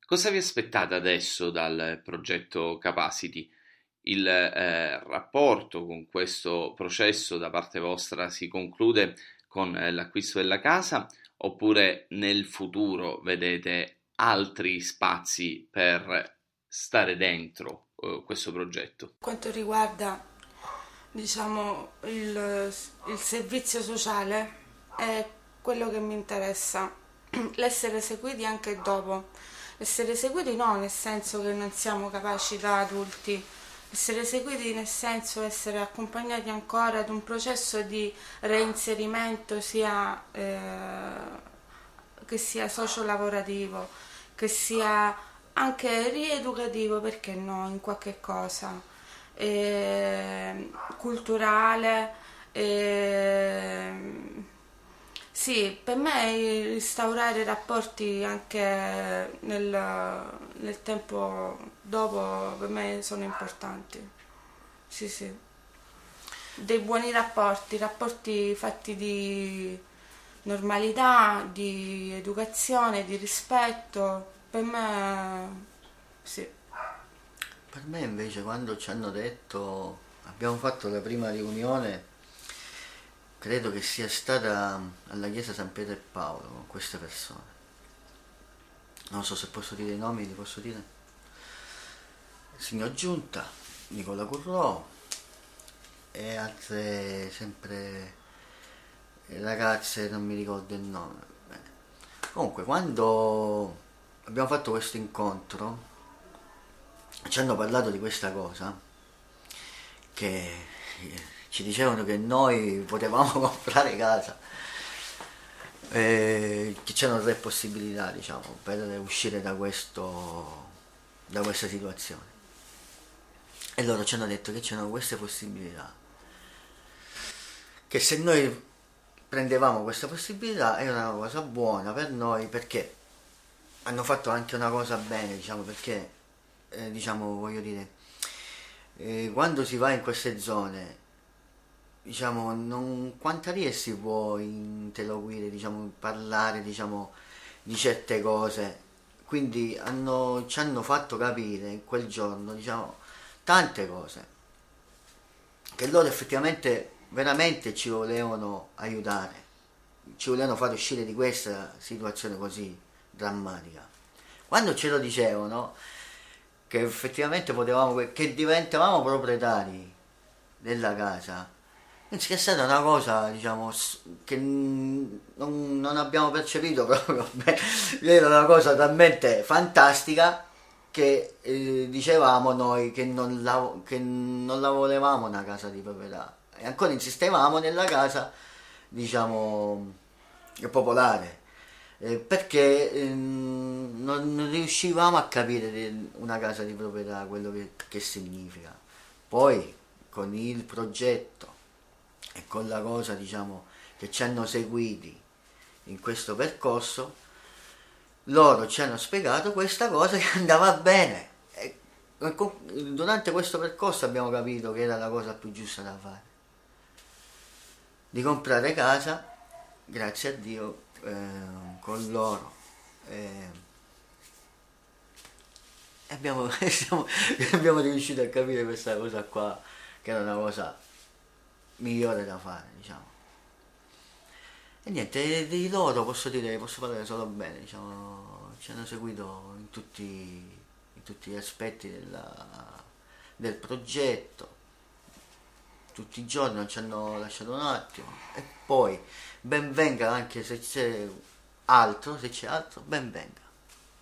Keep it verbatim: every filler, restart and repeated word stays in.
Cosa vi aspettate adesso dal progetto Capacity? Il eh, rapporto con questo processo da parte vostra si conclude con eh, l'acquisto della casa oppure nel futuro vedete altri spazi per stare dentro eh, questo progetto? Quanto riguarda, diciamo, il, il servizio sociale, è quello che mi interessa, l'essere seguiti anche dopo. Essere seguiti no, nel senso che non siamo capaci da adulti, essere seguiti nel senso essere accompagnati ancora ad un processo di reinserimento sia eh, che sia socio-lavorativo, che sia anche rieducativo, perché no, in qualche cosa, eh, culturale. eh, sì, per me instaurare rapporti anche nel, nel tempo dopo per me sono importanti. Sì, sì. Dei buoni rapporti, rapporti fatti di normalità, di educazione, di rispetto. Per me sì. Per me invece quando ci hanno detto, abbiamo fatto la prima riunione, credo che sia stata alla chiesa San Pietro e Paolo con queste persone. Non so se posso dire i nomi, li posso dire? Il signor Giunta, Nicola Currò e altre sempre ragazze, non mi ricordo il nome. Bene. Comunque quando abbiamo fatto questo incontro ci hanno parlato di questa cosa, che ci dicevano che noi potevamo comprare casa, e che c'erano tre possibilità, diciamo, per uscire da questo da questa situazione, e loro ci hanno detto che c'erano queste possibilità, che se noi prendevamo questa possibilità era una cosa buona per noi, perché hanno fatto anche una cosa bene, diciamo, perché eh, diciamo, voglio dire, eh, quando si va in queste zone, diciamo, non quanta riesci si può interloquire, diciamo, parlare, diciamo, di certe cose. Quindi hanno, ci hanno fatto capire in quel giorno, diciamo, tante cose, che loro effettivamente veramente ci volevano aiutare, ci volevano far uscire di questa situazione così drammatica. Quando ce lo dicevano, che effettivamente potevamo, che diventavamo proprietari della casa, penso che è stata una cosa, diciamo, che non, non abbiamo percepito proprio bene. Era una cosa talmente fantastica che eh, dicevamo noi che non, la, che non la volevamo una casa di proprietà, e ancora insistevamo nella casa, diciamo, popolare, eh, perché eh, non, non riuscivamo a capire una casa di proprietà quello che, che significa. Poi con il progetto e con la cosa, diciamo, che ci hanno seguiti in questo percorso, loro ci hanno spiegato questa cosa che andava bene, e durante questo percorso abbiamo capito che era la cosa più giusta da fare, di comprare casa, grazie a Dio, eh, con loro, eh, e abbiamo, siamo, abbiamo riuscito a capire questa cosa qua, che era una cosa migliore da fare, diciamo. E niente, di loro posso dire, posso parlare solo bene, diciamo, ci hanno seguito in tutti, in tutti gli aspetti della, del progetto, tutti i giorni, non ci hanno lasciato un attimo, e poi ben venga anche se c'è altro, se c'è altro, ben venga.